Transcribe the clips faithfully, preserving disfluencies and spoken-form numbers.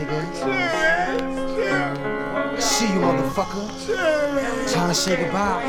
nigga. See you, motherfucker. Time to say goodbye.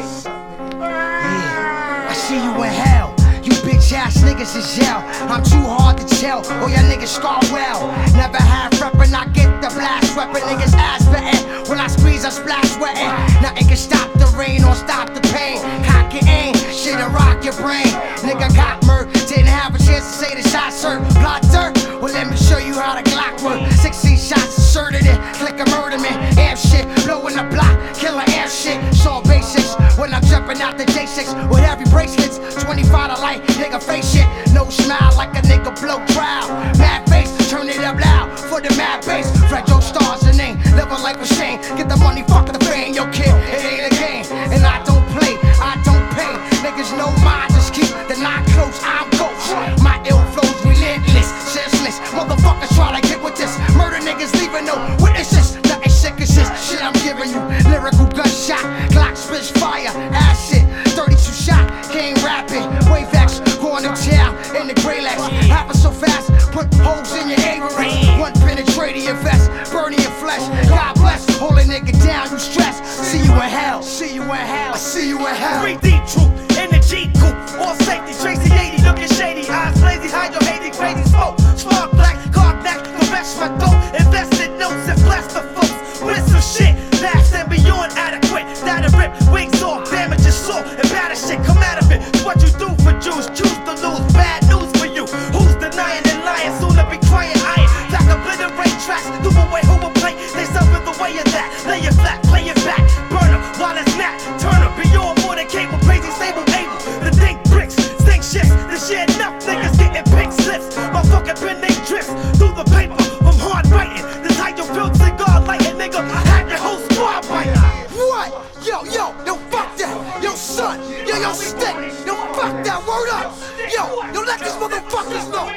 Yeah, I see you in hell. You bitch ass niggas is yell. I'm too hard to tell. Oh, y'all niggas scar well. Never had reppin', I get the blast weapon. Niggas ass betting. When I squeeze, I splash sweating. Nothing can stop the rain or stop the pain. Cock your aim, shit'll rock your brain. Nigga got murked, didn't have a chance to say the shot, sir. Blood dirt. Well, let me show you how the Glock work. sixteen shots inserted in, click a murder man. Amp shit, blowing the block, killer amp shit. Saw basics when I'm jumping out the J six with heavy bracelets. twenty-five to light, nigga face shit. No smile like a nigga blow crowd. Mad face, turn it up loud for the mad bass. Fred Joe Star's the name, live a life of shame. Get the money, fuck the fame, yo kid, it ain't a game. And I don't play, I don't pay. Niggas know mine, just keep the knot close, I'm ghost. My ill flows relentless, senseless. Motherfuckers try to get with this. Murder niggas leaving no witnesses. Nothing sick as this shit I'm giving you. Lyrical gunshot, Glock spits fire, acid, thirty-two shot, came rapping. Wavex, going to town in the Grey Lex. Happen so fast, put holes in your Avery. One penetrating your vest, burning your flesh. God bless, hold a nigga down, you stress. See you in hell, see you in hell, I see you in hell. three D troop in the G coupe, all safety, Tracy eighty, looking shady, eyes lazy, hide your hating, crazy smoke. Spark black, card black, the best my dope, invested notes and blast the folks. With some shit, vast and beyond adequate. That'll rip, wings off, damage your soul, and batter shit, come out of it. What you do for Jews, choose to lose, bad news for you. Who's denying and lying, soon to be crying iron. Like obliterate tracks, do away who will play, they suffer the way of that. Lay it flat, play it back, burn up while it's not. Turn up, beyond more than cable, crazy, stable, able. The think bricks, think shit, the shit enough niggas getting pink slips. My fucking pen they drifts through the paper from hard writing. This how you feel cigar lighting, nigga. Have your whole squad biting. What? Yo, yo, yo, fuck that. Yo, son, yo, yo, stick. Yo, fuck that. Word up. Yo, yo, let these motherfuckers know.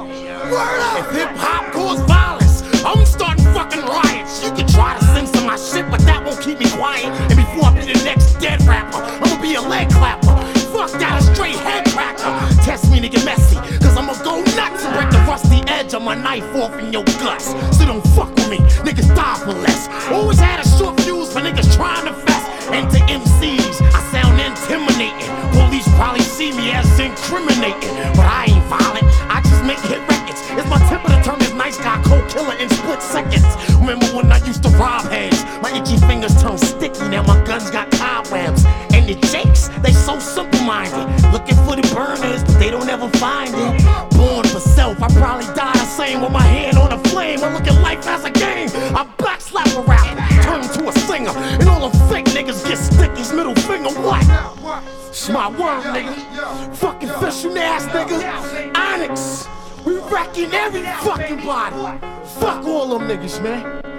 Word up. If hip hop cause violence, I'm starting fucking riots. You can try to sing some of my shit, but that won't keep me quiet. And before I be the next dead rapper, I'ma be a leg clapper. Fuck that, a straight head cracker. Test me to get messy, cause I'ma go nuts and break the rusty edge of my knife off in your guts. So don't fuck with me, niggas die for less. Always had a short fuse for niggas trying to fest. And to M Cs, I sound intimidating. Police probably see me as incriminating, but I ain't violent, I just make hit records. It's my temper to turn this nice guy cold killer in split seconds. Remember when I used to rob heads? My itchy fingers turned sticky, now my guns got cobwebs. And the jakes, they so simple-minded, looking for the burners, but they don't ever find it. Born for self, I probably die the same with my hand on a flame. I look at life as a game. I backslap a rapper, turn to a singer, and all them fake niggas get sticky's middle finger. What? It's my word, nigga. Fucking fishing ass nigga. Onyx, we wrecking every fucking body. Fuck all them niggas, man.